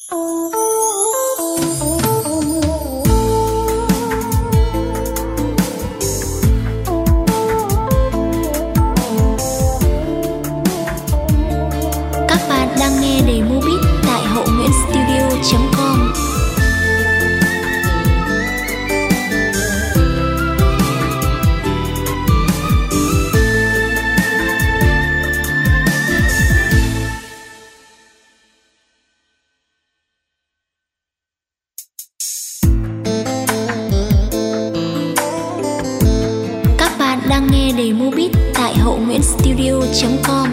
đang nghe demo beat tại Hậu Nguyễn Studio.com.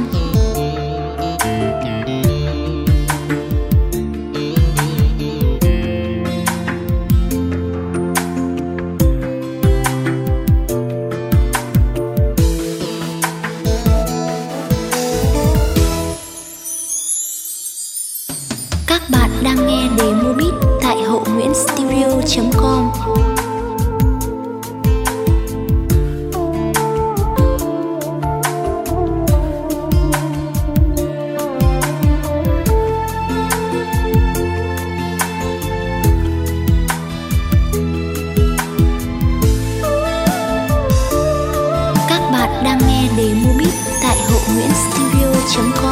Các bạn đang nghe demo beat tại Hậu Nguyễn Studio.com. Các bạn đang nghe demo beat tại Hậu Nguyễn Studio.com.